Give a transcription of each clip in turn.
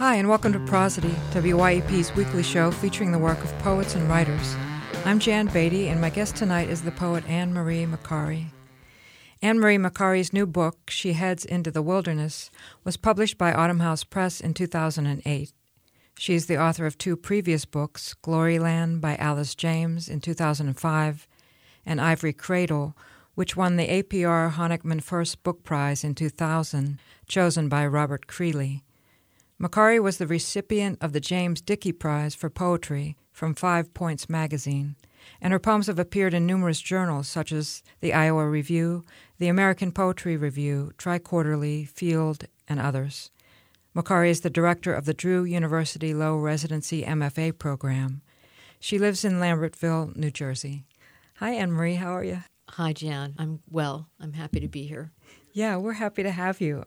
Hi, and welcome to Prosody, WYEP's weekly show featuring the work of poets and writers. I'm Jan Beatty, and my guest tonight is the poet Anne Marie McCaughey. Anne Marie McCaughey's new book, She Heads into the Wilderness, was published by Autumn House Press in 2008. She is the author of two previous books, Gloryland by Alice James in 2005 and Ivory Cradle, which won the APR Honickman First Book Prize in 2000, chosen by Robert Creeley. McCaughey was the recipient of the James Dickey Prize for Poetry from 5 Points magazine, and her poems have appeared in numerous journals such as the Iowa Review, the American Poetry Review, Tri-Quarterly, Field, and others. McCaughey is the director of the Drew University Low Residency MFA program. She lives in Lambertville, New Jersey. Hi, Anne Marie. How are you? Hi, Jan. I'm well. I'm happy to be here. Yeah, we're happy to have you.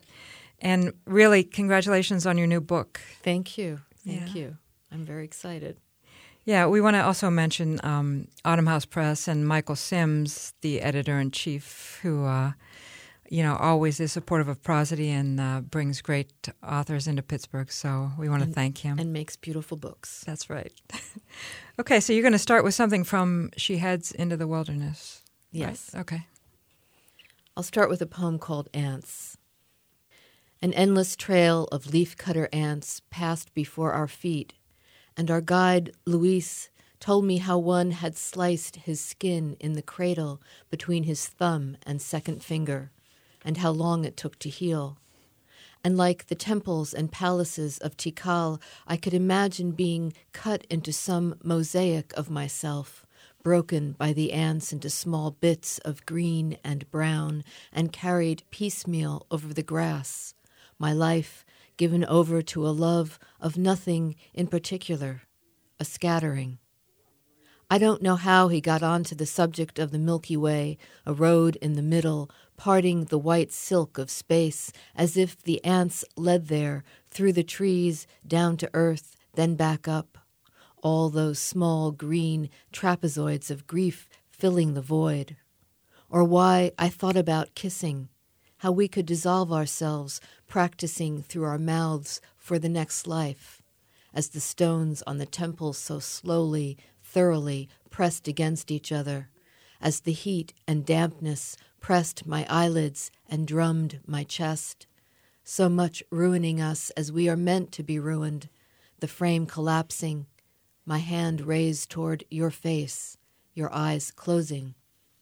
And really, congratulations on your new book. Thank you. Thank you. I'm very excited. Yeah, we want to also mention Autumn House Press and Michael Sims, the editor-in-chief, who, always is supportive of Prosody and brings great authors into Pittsburgh. So we want to thank him. And makes beautiful books. That's right. Okay, so you're going to start with something from She Heads into the Wilderness. Yes. Right? Okay. I'll start with a poem called Ants. An endless trail of leaf-cutter ants passed before our feet, and our guide, Luis, told me how one had sliced his skin in the cradle between his thumb and second finger, and how long it took to heal. And like the temples and palaces of Tikal, I could imagine being cut into some mosaic of myself, broken by the ants into small bits of green and brown, and carried piecemeal over the grass. My life given over to a love of nothing in particular, a scattering. I don't know how he got onto the subject of the Milky Way, a road in the middle, parting the white silk of space, as if the ants led there, through the trees, down to earth, then back up. All those small green trapezoids of grief filling the void. Or why I thought about kissing, how we could dissolve ourselves, practicing through our mouths for the next life, as the stones on the temples so slowly, thoroughly pressed against each other, as the heat and dampness pressed my eyelids and drummed my chest, so much ruining us as we are meant to be ruined, the frame collapsing, my hand raised toward your face, your eyes closing.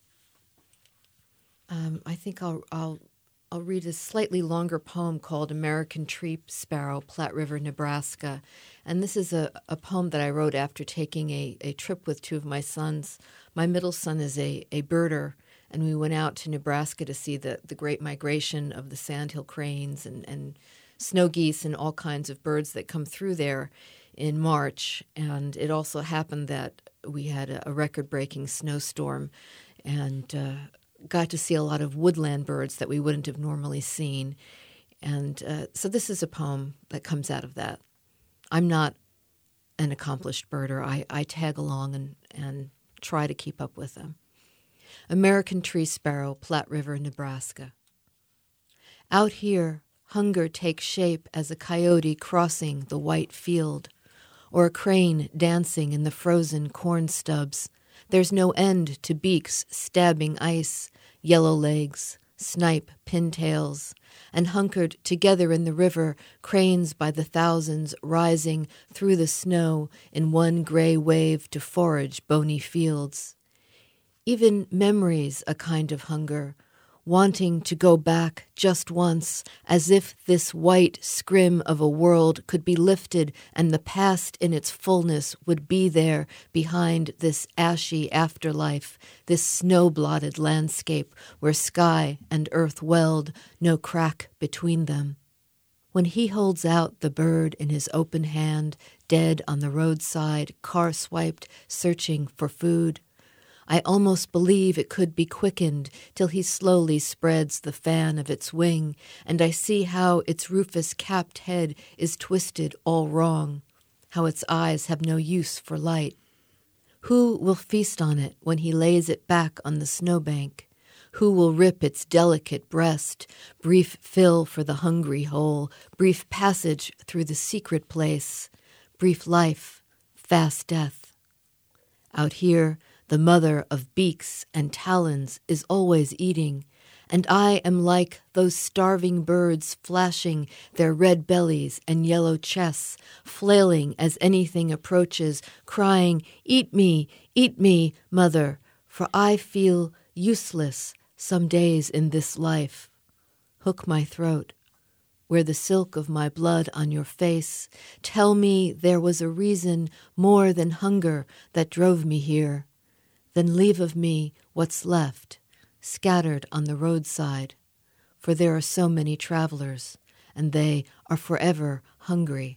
I think I'll read a slightly longer poem called American Tree Sparrow, Platte River, Nebraska. And this is a poem that I wrote after taking a trip with two of my sons. My middle son is a birder, and we went out to Nebraska to see the great migration of the sandhill cranes and snow geese and all kinds of birds that come through there in March. And it also happened that we had a record-breaking snowstorm and got to see a lot of woodland birds that we wouldn't have normally seen. And so this is a poem that comes out of that. I'm not an accomplished birder. I tag along and try to keep up with them. American Tree Sparrow, Platte River, Nebraska. Out here, hunger takes shape as a coyote crossing the white field, or a crane dancing in the frozen corn stubs. There's no end to beaks stabbing ice, yellow legs, snipe pintails, and hunkered together in the river, cranes by the thousands rising through the snow in one gray wave to forage bony fields. Even memory's a kind of hunger, wanting to go back just once, as if this white scrim of a world could be lifted and the past in its fullness would be there behind this ashy afterlife, this snow-blotted landscape where sky and earth weld, no crack between them. When he holds out the bird in his open hand, dead on the roadside, car-swiped, searching for food, I almost believe it could be quickened till he slowly spreads the fan of its wing, and I see how its rufous-capped head is twisted all wrong, how its eyes have no use for light. Who will feast on it when he lays it back on the snowbank? Who will rip its delicate breast? Brief fill for the hungry hole, brief passage through the secret place, brief life, fast death. Out here, the mother of beaks and talons is always eating, and I am like those starving birds flashing their red bellies and yellow chests, flailing as anything approaches, crying, eat me, mother, for I feel useless some days in this life. Hook my throat, wear the silk of my blood on your face, tell me there was a reason more than hunger that drove me here, then leave of me what's left, scattered on the roadside, for there are so many travelers, and they are forever hungry.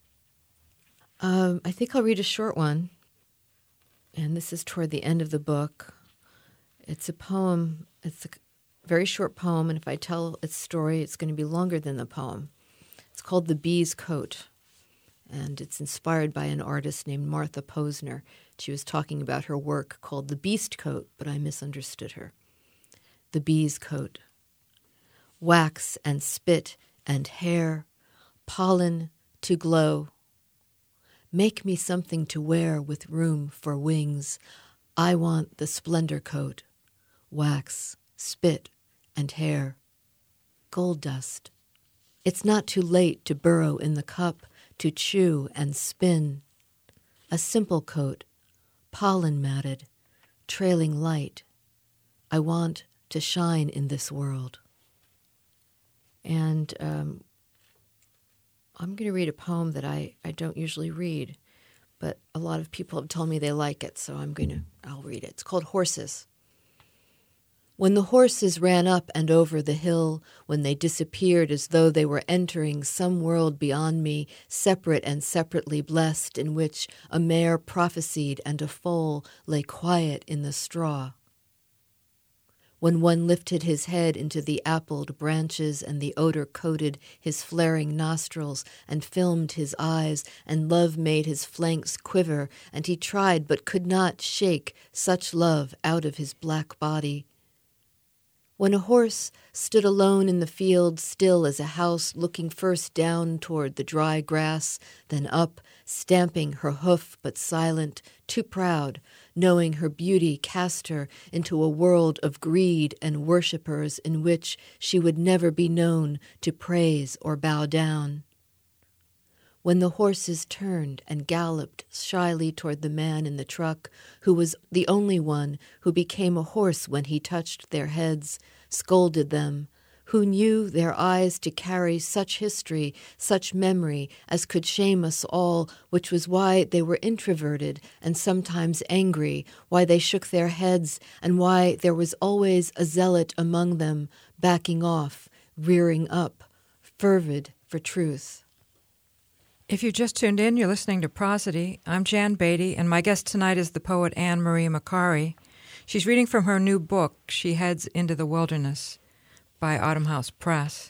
I think I'll read a short one, and this is toward the end of the book. It's a poem. It's a very short poem, and if I tell its story, it's going to be longer than the poem. It's called The Bee's Coat, and it's inspired by an artist named Martha Posner. She was talking about her work called The Beast Coat, but I misunderstood her. The bee's coat. Wax and spit and hair, pollen to glow. Make me something to wear with room for wings. I want the splendor coat. Wax, spit, and hair. Gold dust. It's not too late to burrow in the cup, to chew and spin. A simple coat, pollen matted, trailing light. I want to shine in this world. And I'm going to read a poem that I don't usually read, but a lot of people have told me they like it, so I'll read it. It's called Horses. When the horses ran up and over the hill, when they disappeared as though they were entering some world beyond me, separate and separately blessed, in which a mare prophesied and a foal lay quiet in the straw. When one lifted his head into the appled branches and the odor coated his flaring nostrils and filmed his eyes, and love made his flanks quiver, and he tried but could not shake such love out of his black body. When a horse stood alone in the field, still as a house, looking first down toward the dry grass, then up, stamping her hoof but silent, too proud, knowing her beauty cast her into a world of greed and worshippers in which she would never be known to praise or bow down. When the horses turned and galloped shyly toward the man in the truck, who was the only one who became a horse when he touched their heads, scolded them, who knew their eyes to carry such history, such memory, as could shame us all, which was why they were introverted and sometimes angry, why they shook their heads, and why there was always a zealot among them, backing off, rearing up, fervid for truth. If you just tuned in, you're listening to Prosody. I'm Jan Beatty, and my guest tonight is the poet Anne Marie McCarry. She's reading from her new book, She Heads into the Wilderness, by Autumn House Press.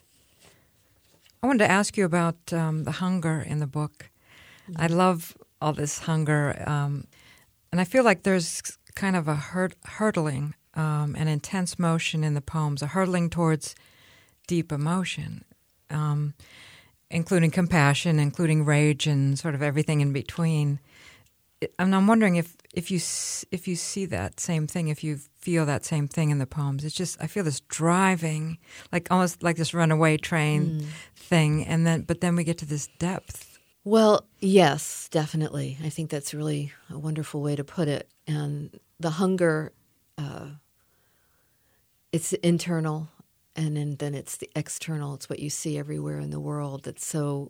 I wanted to ask you about the hunger in the book. Mm-hmm. I love all this hunger, and I feel like there's kind of a hurtling, an intense motion in the poems, a hurtling towards deep emotion, including compassion, including rage, and sort of everything in between. And I'm wondering if you see that same thing, if you feel that same thing in the poems. It's just, I feel this driving, like almost like this runaway train thing, but then we get to this depth. Well, yes, definitely. I think that's really a wonderful way to put it. And the hunger, it's internal, and then it's the external. It's what you see everywhere in the world that so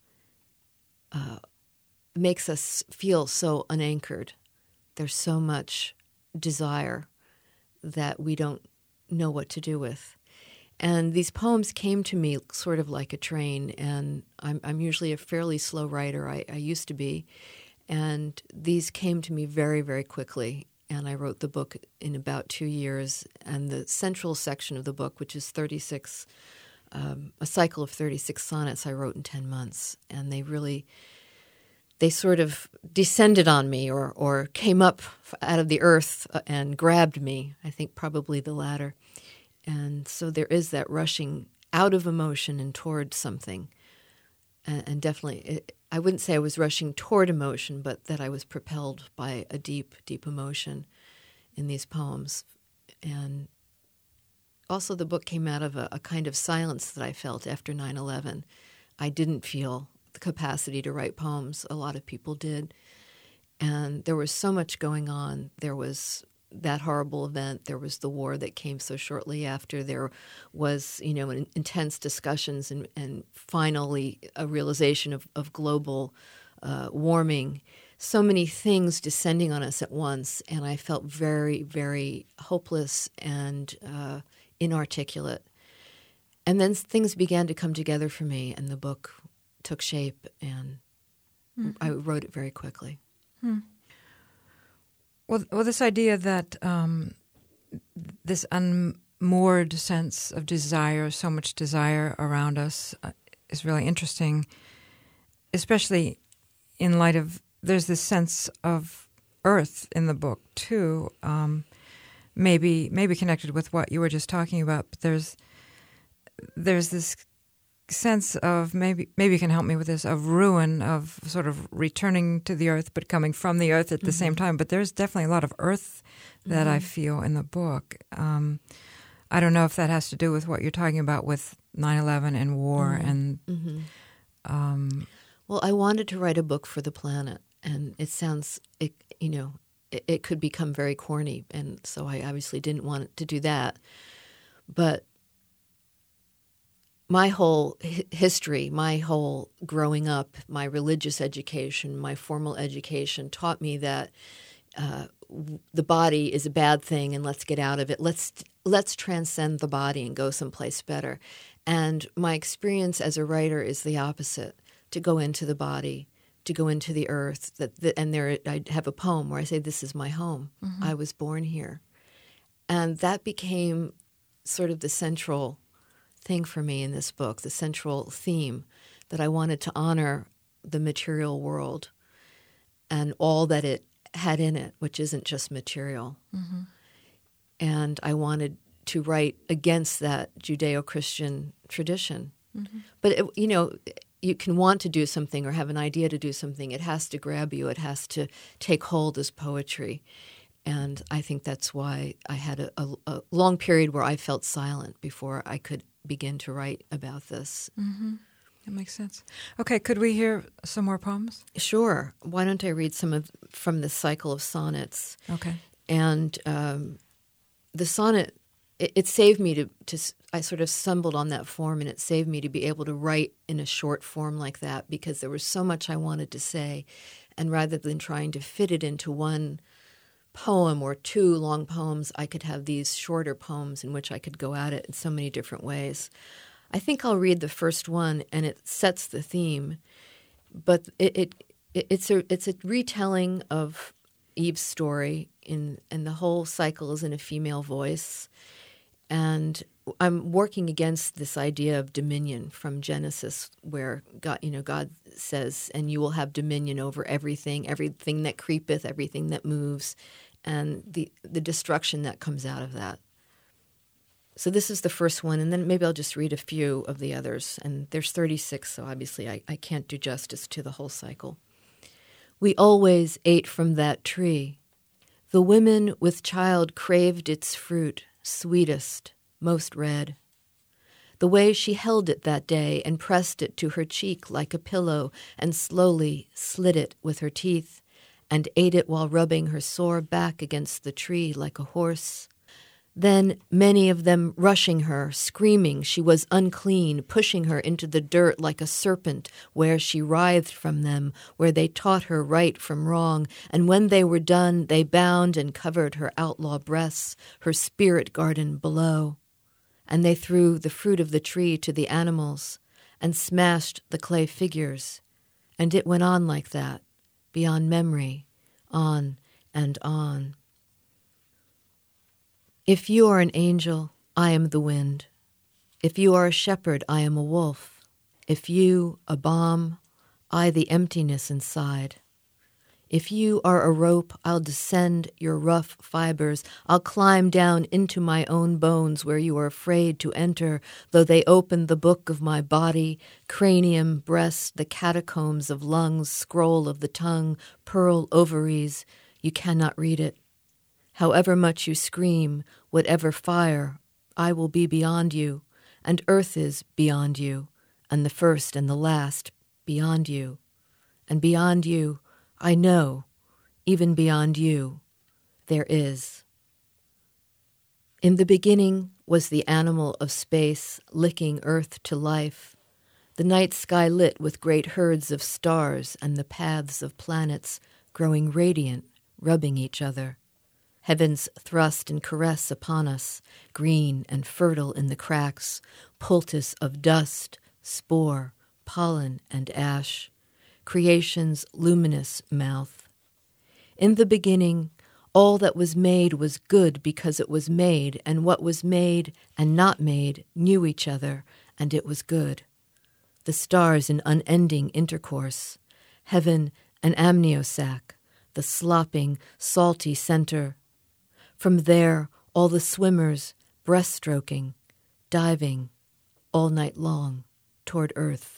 makes us feel so unanchored. There's so much desire that we don't know what to do with. And these poems came to me sort of like a train, and I'm usually a fairly slow writer. I used to be. And these came to me very, very quickly. And I wrote the book in about 2 years. And the central section of the book, which is 36, a cycle of 36 sonnets, I wrote in 10 months. And they really they sort of descended on me or came up out of the earth and grabbed me. I think probably the latter. And so there is that rushing out of emotion and toward something. And definitely, I wouldn't say I was rushing toward emotion, but that I was propelled by a deep, deep emotion in these poems. And also the book came out of a kind of silence that I felt after 9/11. I didn't feel the capacity to write poems. A lot of people did. And there was so much going on. There was that horrible event. There was the war that came so shortly after. There was, intense discussions and finally a realization of global warming. So many things descending on us at once, and I felt very, very hopeless and inarticulate. And then things began to come together for me, and the book took shape, and I wrote it very quickly. Well, this idea that this unmoored sense of desire, so much desire around us, is really interesting, especially in light of there's this sense of earth in the book too. Maybe connected with what you were just talking about, but there's this sense of maybe you can help me with this, of ruin, of sort of returning to the earth but coming from the earth at the same time. But there's definitely a lot of earth that I feel in the book. I don't know if that has to do with what you're talking about with 9/11 and war and well, I wanted to write a book for the planet, and it sounds it could become very corny, and so I obviously didn't want to do that. But my whole history, my whole growing up, my religious education, my formal education taught me that the body is a bad thing and let's get out of it. Let's transcend the body and go someplace better. And my experience as a writer is the opposite, to go into the body, to go into the earth. I have a poem where I say, this is my home. I was born here. And that became sort of the central thing for me in this book, the central theme, that I wanted to honor the material world and all that it had in it, which isn't just material. And I wanted to write against that Judeo-Christian tradition. But, you can want to do something or have an idea to do something. It has to grab you. It has to take hold as poetry. And I think that's why I had a long period where I felt silent before I could begin to write about this. That makes sense. Okay, could we hear some more poems? Sure. Why don't I read some from this cycle of sonnets? Okay. And the sonnet, it saved me I sort of stumbled on that form, and it saved me to be able to write in a short form like that, because there was so much I wanted to say. And rather than trying to fit it into one poem or two long poems, I could have these shorter poems in which I could go at it in so many different ways. I think I'll read the first one, and it sets the theme, but it's a retelling of Eve's story, and the whole cycle is in a female voice. And I'm working against this idea of dominion from Genesis, where God says, and you will have dominion over everything that creepeth, everything that moves, and the destruction that comes out of that. So this is the first one, and then maybe I'll just read a few of the others. And there's 36, so obviously I can't do justice to the whole cycle. We always ate from that tree. The women with child craved its fruit, sweetest, most red. The way she held it that day and pressed it to her cheek like a pillow and slowly slit it with her teeth and ate it while rubbing her sore back against the tree like a horse. Then many of them rushing her, screaming she was unclean, pushing her into the dirt like a serpent, where she writhed from them, where they taught her right from wrong, and when they were done, they bound and covered her outlaw breasts, her spirit garden below. And they threw the fruit of the tree to the animals, and smashed the clay figures, and it went on like that, beyond memory, on and on. If you are an angel, I am the wind. If you are a shepherd, I am a wolf. If you, a bomb, I the emptiness inside. If you are a rope, I'll descend your rough fibers. I'll climb down into my own bones where you are afraid to enter, though they open the book of my body, cranium, breast, the catacombs of lungs, scroll of the tongue, pearl ovaries. You cannot read it. However much you scream, whatever fire, I will be beyond you, and earth is beyond you, and the first and the last beyond you, and beyond you, I know, even beyond you, there is. In the beginning was the animal of space licking earth to life, the night sky lit with great herds of stars and the paths of planets growing radiant, rubbing each other. Heaven's thrust and caress upon us, green and fertile in the cracks, poultice of dust, spore, pollen, and ash. Creation's luminous mouth. In the beginning, all that was made was good because it was made, and what was made and not made knew each other, and it was good. The stars in unending intercourse, heaven an amniosac, the slopping, salty center. From there, all the swimmers breaststroking, diving, all night long, toward earth.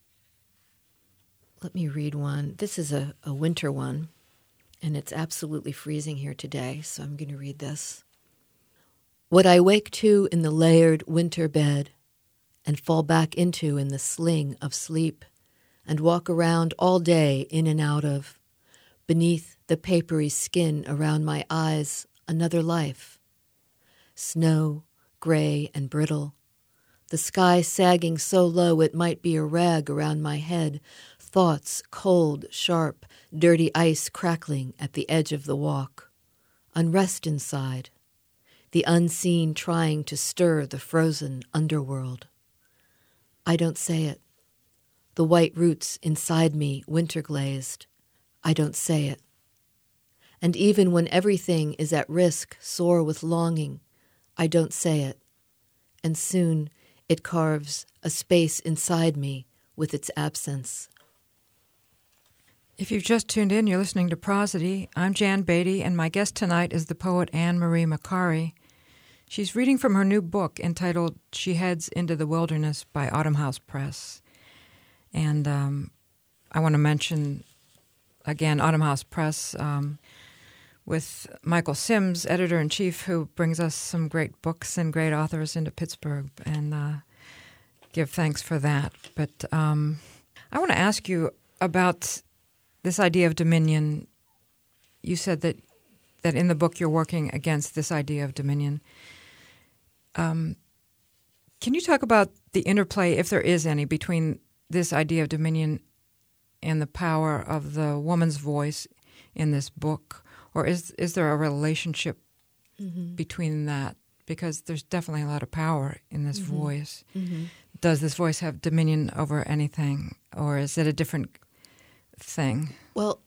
Let me read one. This is a winter one, and it's absolutely freezing here today, so I'm going to read this. What I wake to in the layered winter bed and fall back into in the sling of sleep and walk around all day in and out of, beneath the papery skin around my eyes, another life. Snow, gray and brittle, the sky sagging so low it might be a rag around my head, thoughts cold, sharp, dirty ice crackling at the edge of the walk. Unrest inside, the unseen trying to stir the frozen underworld. I don't say it. The white roots inside me winter glazed. I don't say it. And even when everything is at risk, sore with longing, I don't say it. And soon it carves a space inside me with its absence. If you've just tuned in, you're listening to Prosody. I'm Jan Beatty, and my guest tonight is the poet Anne Marie McCarry. She's reading from her new book entitled She Heads into the Wilderness by Autumn House Press. And I want to mention, again, Autumn House Press with Michael Sims, editor-in-chief, who brings us some great books and great authors into Pittsburgh, and give thanks for that. But I want to ask you about this idea of dominion. You said that in the book you're working against this idea of dominion. Can you talk about the interplay, if there is any, between this idea of dominion and the power of the woman's voice in this book? Or is there a relationship between that? Because there's definitely a lot of power in this voice. Does this voice have dominion over anything, or is it a different thing? Well,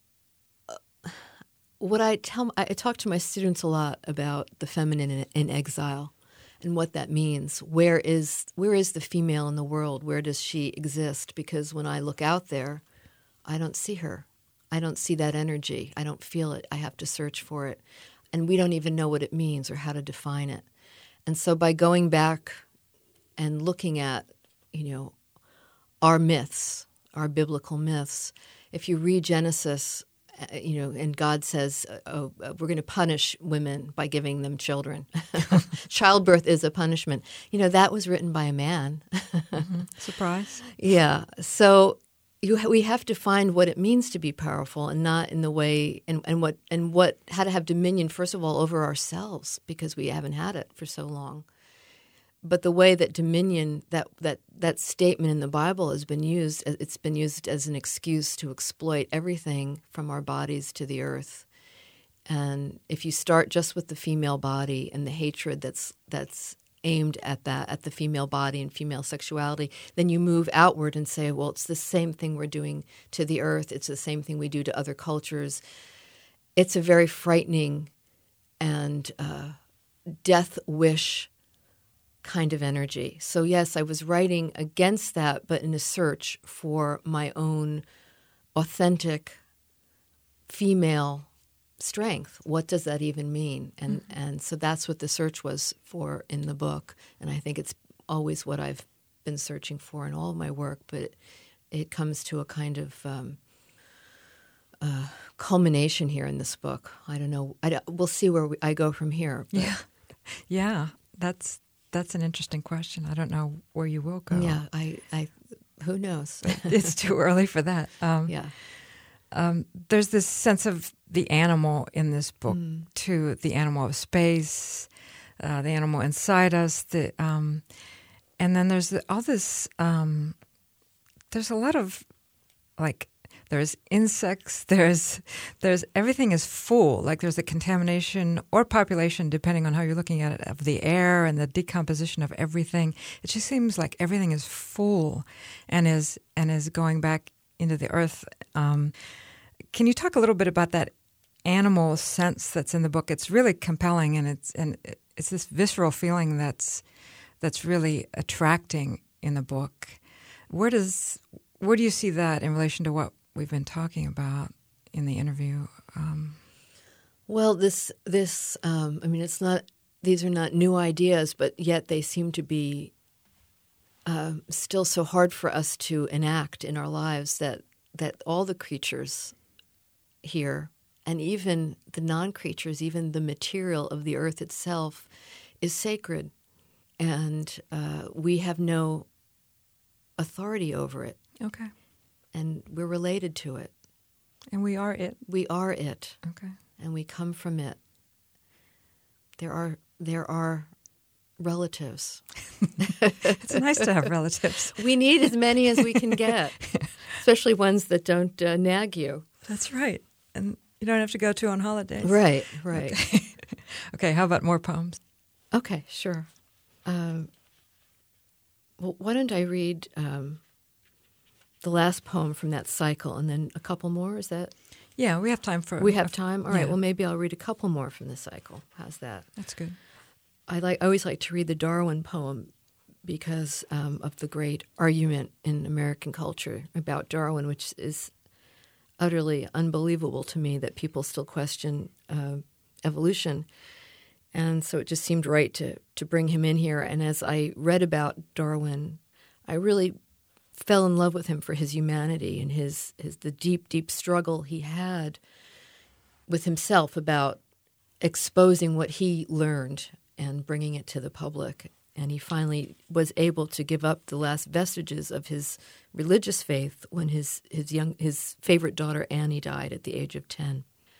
what I talk to my students a lot about the feminine in exile and what that means. Where is the female in the world? Where does she exist? Because when I look out there, I don't see her. I don't see that energy. I don't feel it. I have to search for it. And we don't even know what it means or how to define it. And so by going back and looking at, our myths, our biblical myths, if you read Genesis, and God says, we're going to punish women by giving them children. Childbirth is a punishment. That was written by a man. Surprise. Yeah. So we have to find what it means to be powerful, and not in the way how to have dominion, first of all, over ourselves, because we haven't had it for so long. But the way that dominion, that statement in the Bible has been used, it's been used as an excuse to exploit everything from our bodies to the earth. And if you start just with the female body and the hatred that's aimed at the female body and female sexuality, then you move outward and say, well, it's the same thing we're doing to the earth. It's the same thing we do to other cultures. It's a very frightening and death wish kind of energy. So yes, I was writing against that, but in a search for my own authentic female strength. What does that even mean? And so that's what the search was for in the book. And I think it's always what I've been searching for in all of my work, but it comes to a kind of culmination here in this book. I don't know. We'll see where I go from here. But. Yeah. That's an interesting question. I don't know where you will go. Yeah, I who knows? It's too early for that. There's this sense of the animal in this book, too, the animal of space, the animal inside us. And then there's all this, there's a lot of, like, there's insects, there's everything is full. Like there's a contamination or population, depending on how you're looking at it, of the air and the decomposition of everything. It just seems like everything is full and is going back into the earth. Can you talk a little bit about that animal sense that's in the book? It's really compelling, and it's this visceral feeling that's really attracting in the book. Where do you see that in relation to what we've been talking about in the interview? Well, this I mean, it's not; these are not new ideas, but yet they seem to be still so hard for us to enact in our lives. That all the creatures here, and even the non-creatures, even the material of the earth itself, is sacred, and we have no authority over it. Okay. And we're related to it. And we are it. We are it. Okay. And we come from it. There are relatives. It's nice to have relatives. We need as many as we can get, especially ones that don't nag you. That's right. And you don't have to go to on holidays. Right. Okay, how about more poems? Okay, sure. Well, why don't I read the last poem from that cycle and then a couple more? Is that? Yeah, we have time for... We have time? All right, yeah. well, maybe I'll read a couple more from the cycle. How's that? That's good. I always like to read the Darwin poem because of the great argument in American culture about Darwin, which is utterly unbelievable to me that people still question evolution. And so it just seemed right to bring him in here. And as I read about Darwin, I really fell in love with him for his humanity and the deep, deep struggle he had with himself about exposing what he learned and bringing it to the public. And he finally was able to give up the last vestiges of his religious faith when his favorite daughter Annie died at the age of 10.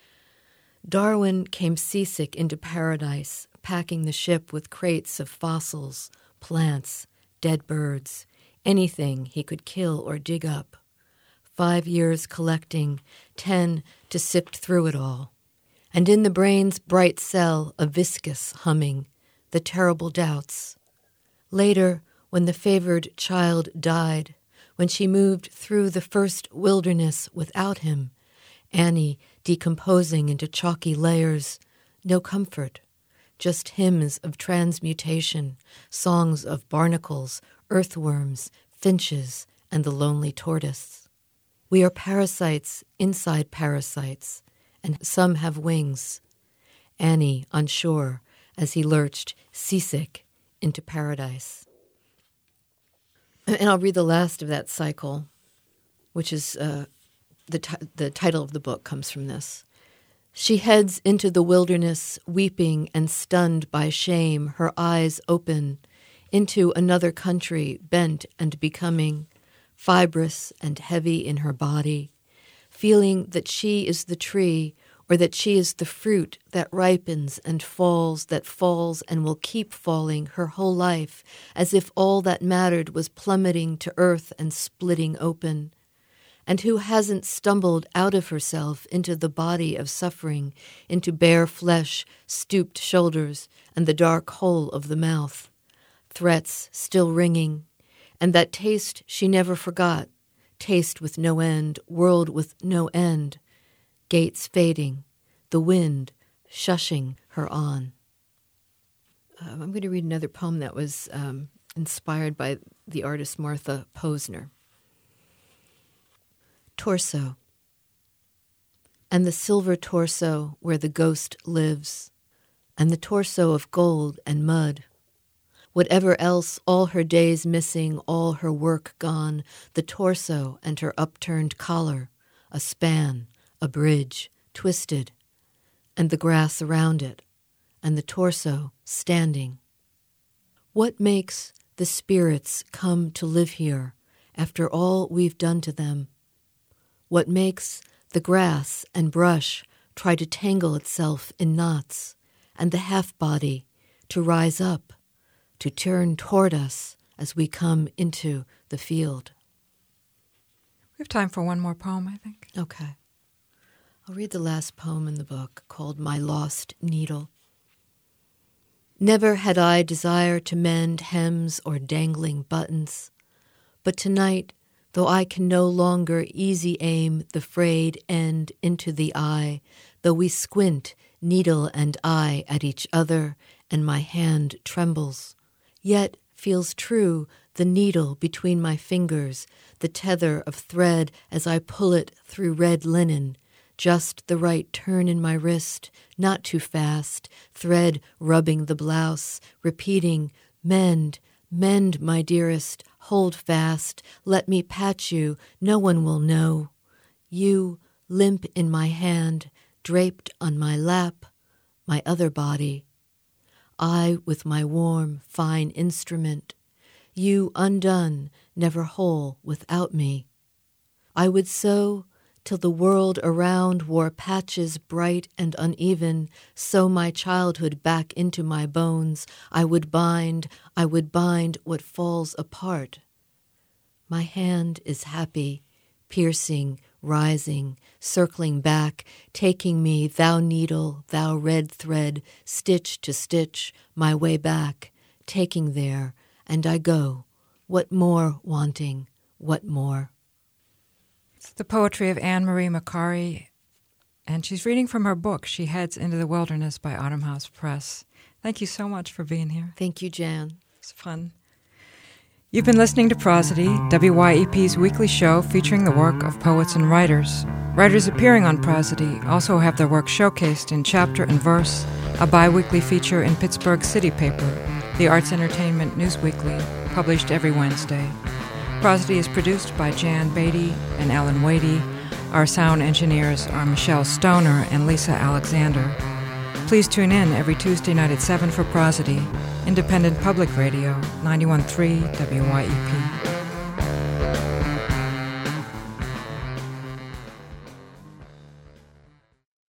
Darwin came seasick into paradise, packing the ship with crates of fossils, plants, dead birds, anything he could kill or dig up. 5 years collecting, 10 to sift through it all. And in the brain's bright cell, a viscous humming, the terrible doubts. Later, when the favored child died, when she moved through the first wilderness without him, Annie decomposing into chalky layers, no comfort, just hymns of transmutation, songs of barnacles, earthworms, finches, and the lonely tortoise. We are parasites inside parasites, and some have wings. Annie unsure as he lurched, seasick, into paradise. And I'll read the last of that cycle, which is the title of the book comes from this. She heads into the wilderness, weeping and stunned by shame, her eyes open, into another country, bent and becoming, fibrous and heavy in her body, feeling that she is the tree, or that she is the fruit that ripens and falls and will keep falling her whole life, as if all that mattered was plummeting to earth and splitting open. And who hasn't stumbled out of herself into the body of suffering, into bare flesh, stooped shoulders, and the dark hole of the mouth? Threats still ringing, and that taste she never forgot, taste with no end, world with no end, gates fading, the wind shushing her on. I'm going to read another poem that was inspired by the artist Martha Posner. Torso. And the silver torso where the ghost lives, and the torso of gold and mud. Whatever else, all her days missing, all her work gone, the torso and her upturned collar, a span, a bridge, twisted, and the grass around it, and the torso standing. What makes the spirits come to live here after all we've done to them? What makes the grass and brush try to tangle itself in knots, and the half-body to rise up, to turn toward us as we come into the field? We have time for one more poem, I think. Okay. I'll read the last poem in the book, called My Lost Needle. Never had I desire to mend hems or dangling buttons, but tonight, though I can no longer easy aim the frayed end into the eye, though we squint, needle and eye, at each other, and my hand trembles, yet feels true the needle between my fingers, the tether of thread as I pull it through red linen, just the right turn in my wrist, not too fast, thread rubbing the blouse, repeating, mend, mend, my dearest, hold fast, let me patch you, no one will know. You, limp in my hand, draped on my lap, my other body. I with my warm, fine instrument. You undone, never whole without me. I would sew till the world around wore patches bright and uneven, sew my childhood back into my bones. I would bind what falls apart. My hand is happy, piercing, rising, circling back, taking me, thou needle, thou red thread, stitch to stitch, my way back, taking there, and I go. What more wanting? What more? It's the poetry of Anne Marie McCarry, and she's reading from her book, She Heads into the Wilderness by Autumn House Press. Thank you so much for being here. Thank you, Jan. It's fun. You've been listening to Prosody, WYEP's weekly show featuring the work of poets and writers. Writers appearing on Prosody also have their work showcased in Chapter and Verse, a bi-weekly feature in Pittsburgh City Paper, the Arts Entertainment News Weekly, published every Wednesday. Prosody is produced by Jan Beatty and Ellen Wadey. Our sound engineers are Michelle Stoner and Lisa Alexander. Please tune in every Tuesday night at 7 for Prosody, independent public radio, 91.3 WYEP.